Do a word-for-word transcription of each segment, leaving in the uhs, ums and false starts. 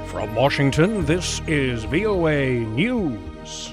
From Washington, this is V O A News.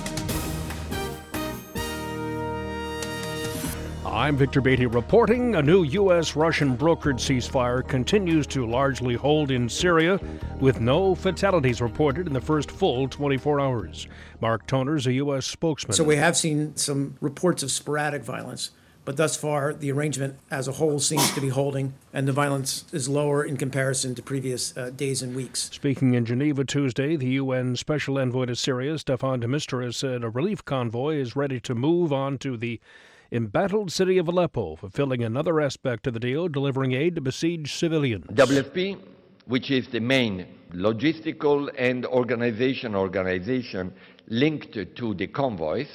I'm Victor Beatty reporting. A new U S Russian brokered ceasefire continues to largely hold in Syria, with no fatalities reported in the first full twenty-four hours. Mark Toner's a U S spokesman. So we have seen some reports of sporadic violence, but thus far the arrangement as a whole seems to be holding, and the violence is lower in comparison to previous uh, days and weeks. Speaking in Geneva Tuesday, the U N Special Envoy to Syria, Staffan de Mistura, said a relief convoy is ready to move on to the embattled city of Aleppo, fulfilling another aspect of the deal, delivering aid to besieged civilians. W F P, which is the main logistical and organization organization linked to the convoys,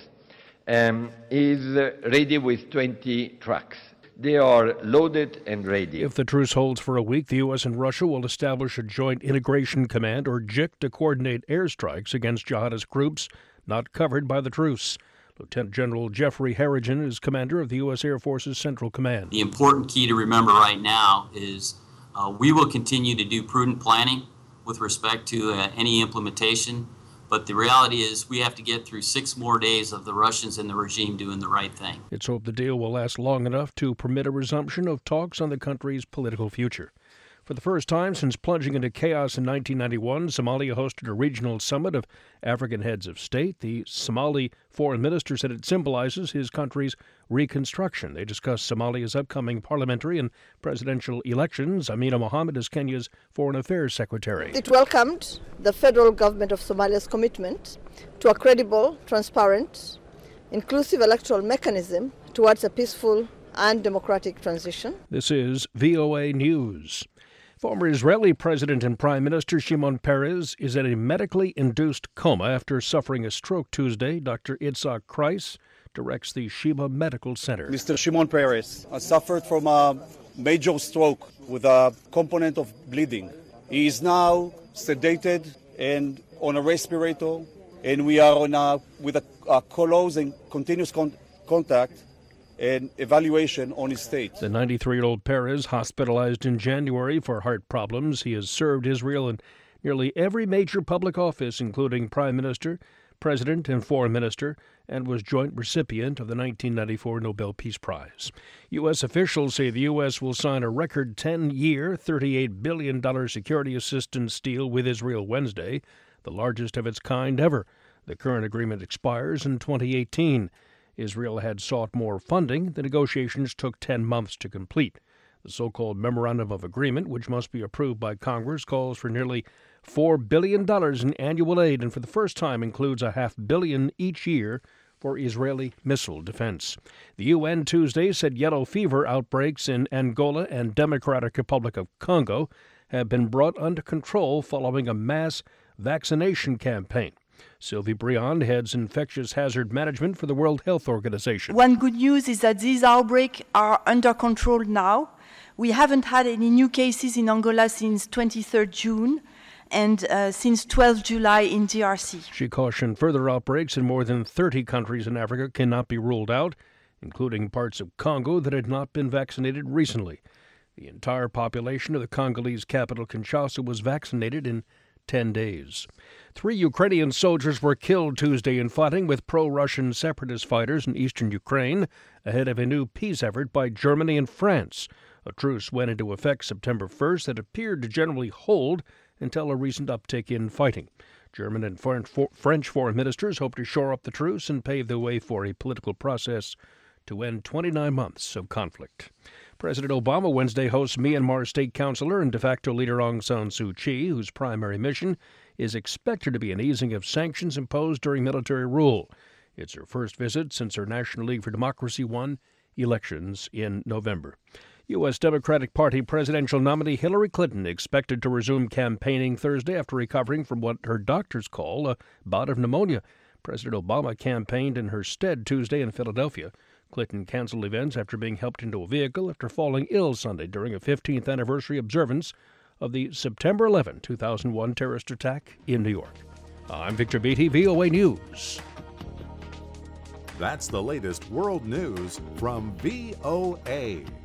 um, is ready with twenty trucks. They are loaded and ready. If the truce holds for a week, the U S and Russia will establish a Joint Integration Command, or J I C, to coordinate airstrikes against jihadist groups not covered by the truce. Lieutenant General Jeffrey Harrigan is commander of the U S Air Force's Central Command. The important key to remember right now is uh, we will continue to do prudent planning with respect to uh, any implementation, but the reality is we have to get through six more days of the Russians and the regime doing the right thing. It's hoped the deal will last long enough to permit a resumption of talks on the country's political future. For the first time since plunging into chaos in nineteen ninety-one, Somalia hosted a regional summit of African heads of state. The Somali foreign minister said it symbolizes his country's reconstruction. They discussed Somalia's upcoming parliamentary and presidential elections. Amina Mohammed is Kenya's foreign affairs secretary. It welcomed the federal government of Somalia's commitment to a credible, transparent, inclusive electoral mechanism towards a peaceful and democratic transition. This is V O A News. Former Israeli President and Prime Minister Shimon Peres is in a medically induced coma after suffering a stroke Tuesday. Doctor Itzhak Kreis directs the Sheba Medical Center. Mister Shimon Peres has suffered from a major stroke with a component of bleeding. He is now sedated and on a respirator, and we are on a, with a, a close and continuous con- contact and evaluation on his state. The ninety-three-year-old Peres, hospitalized in January for heart problems. He has served Israel in nearly every major public office, including Prime Minister, President, and Foreign Minister, and was joint recipient of the nineteen ninety-four Nobel Peace Prize. U S officials say the U S will sign a record ten-year, thirty-eight billion dollars security assistance deal with Israel Wednesday, the largest of its kind ever. The current agreement expires in twenty eighteen. Israel had sought more funding. The negotiations took ten months to complete. The so-called Memorandum of Agreement, which must be approved by Congress, calls for nearly four billion dollars in annual aid and for the first time includes a half billion each year for Israeli missile defense. The U N Tuesday said yellow fever outbreaks in Angola and Democratic Republic of Congo have been brought under control following a mass vaccination campaign. Sylvie Briand heads infectious hazard management for the World Health Organization. One good news is that these outbreaks are under control now. We haven't had any new cases in Angola since twenty-third June and uh, since twelfth July in D R C. She cautioned further outbreaks in more than thirty countries in Africa cannot be ruled out, including parts of Congo that had not been vaccinated recently. The entire population of the Congolese capital Kinshasa was vaccinated in ten days. Three Ukrainian soldiers were killed Tuesday in fighting with pro-Russian separatist fighters in eastern Ukraine ahead of a new peace effort by Germany and France. A truce went into effect September first that appeared to generally hold until a recent uptick in fighting. German and French foreign ministers hope to shore up the truce and pave the way for a political process to end twenty-nine months of conflict. President Obama Wednesday hosts Myanmar State Councilor and de facto leader Aung San Suu Kyi, whose primary mission is expected to be an easing of sanctions imposed during military rule. It's her first visit since her National League for Democracy won elections in November. U S Democratic Party presidential nominee Hillary Clinton expected to resume campaigning Thursday after recovering from what her doctors call a bout of pneumonia. President Obama campaigned in her stead Tuesday in Philadelphia. Clinton canceled events after being helped into a vehicle after falling ill Sunday during a fifteenth anniversary observance of the September eleventh, two thousand one terrorist attack in New York. I'm Victor Beatty, V O A News. That's the latest world news from V O A.